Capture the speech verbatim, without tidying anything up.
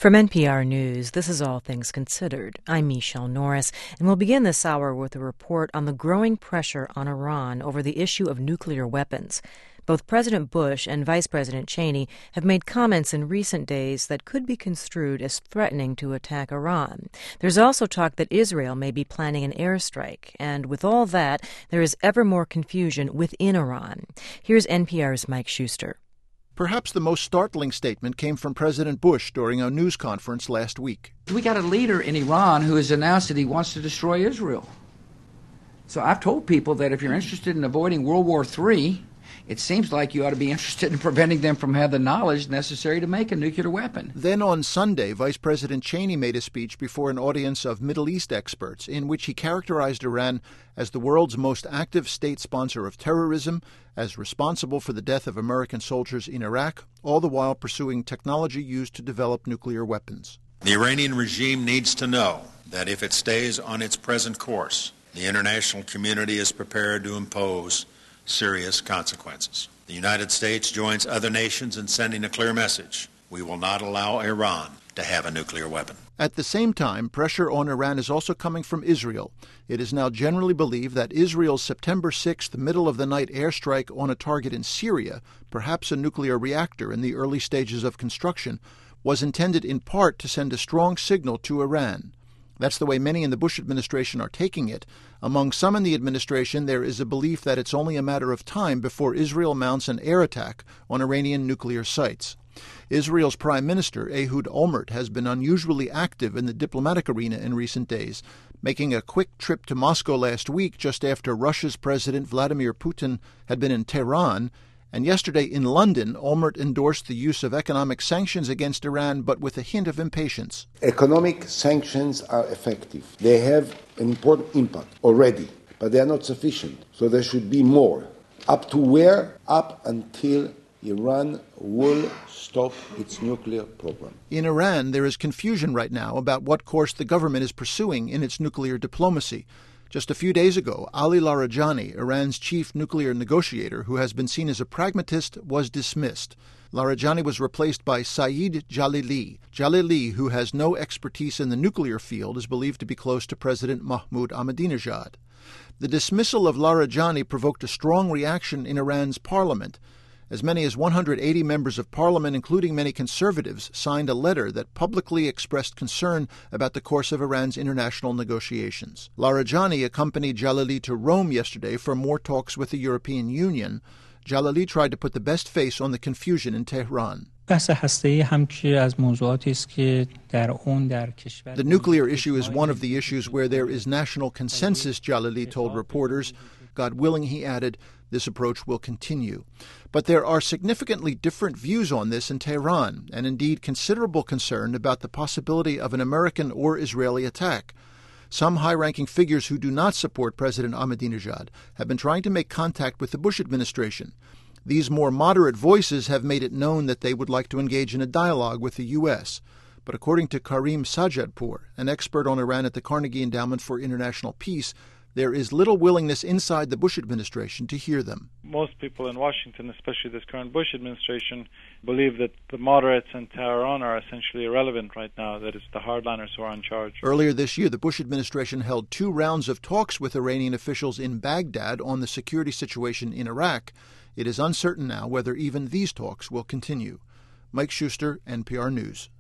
From N P R News, this is All Things Considered. I'm Michelle Norris, and we'll begin this hour with a report on the growing pressure on Iran over the issue of nuclear weapons. Both President Bush and Vice President Cheney have made comments in recent days that could be construed as threatening to attack Iran. There's also talk that Israel may be planning an airstrike, and with all that, there is ever more confusion within Iran. Here's N P R's Mike Schuster. Perhaps the most startling statement came from President Bush during a news conference last week. We got a leader in Iran who has announced that he wants to destroy Israel. So I've told people that if you're interested in avoiding World War Three, it seems like you ought to be interested in preventing them from having the knowledge necessary to make a nuclear weapon. Then on Sunday, Vice President Cheney made a speech before an audience of Middle East experts in which he characterized Iran as the world's most active state sponsor of terrorism, as responsible for the death of American soldiers in Iraq, all the while pursuing technology used to develop nuclear weapons. The Iranian regime needs to know that if it stays on its present course, the international community is prepared to impose serious consequences. The United States joins other nations in sending a clear message. We will not allow Iran to have a nuclear weapon. At the same time, pressure on Iran is also coming from Israel. It is now generally believed that Israel's September sixth middle-of-the-night airstrike on a target in Syria, perhaps a nuclear reactor in the early stages of construction, was intended in part to send a strong signal to Iran. That's the way many in the Bush administration are taking it. Among some in the administration, there is a belief that it's only a matter of time before Israel mounts an air attack on Iranian nuclear sites. Israel's Prime Minister, Ehud Olmert, has been unusually active in the diplomatic arena in recent days, making a quick trip to Moscow last week just after Russia's President Vladimir Putin had been in Tehran. And yesterday in London, Olmert endorsed the use of economic sanctions against Iran, but with a hint of impatience. Economic sanctions are effective. They have an important impact already, but they are not sufficient. So there should be more. Up to where? Up until Iran will stop its nuclear program. In Iran, there is confusion right now about what course the government is pursuing in its nuclear diplomacy. Just a few days ago, Ali Larijani, Iran's chief nuclear negotiator, who has been seen as a pragmatist, was dismissed. Larijani was replaced by Saeed Jalili. Jalili, who has no expertise in the nuclear field, is believed to be close to President Mahmoud Ahmadinejad. The dismissal of Larijani provoked a strong reaction in Iran's parliament. As many as one hundred eighty members of parliament, including many conservatives, signed a letter that publicly expressed concern about the course of Iran's international negotiations. Larijani accompanied Jalili to Rome yesterday for more talks with the European Union. Jalili tried to put the best face on the confusion in Tehran. The nuclear issue is one of the issues where there is national consensus, Jalili told reporters. God willing, he added, this approach will continue. But there are significantly different views on this in Tehran, and indeed considerable concern about the possibility of an American or Israeli attack. Some high-ranking figures who do not support President Ahmadinejad have been trying to make contact with the Bush administration. These more moderate voices have made it known that they would like to engage in a dialogue with the U S. But according to Karim Sajadpour, an expert on Iran at the Carnegie Endowment for International Peace, there is little willingness inside the Bush administration to hear them. Most people in Washington, especially this current Bush administration, believe that the moderates in Tehran are essentially irrelevant right now, that it's the hardliners who are in charge. Earlier this year, the Bush administration held two rounds of talks with Iranian officials in Baghdad on the security situation in Iraq. It is uncertain now whether even these talks will continue. Mike Schuster, N P R News.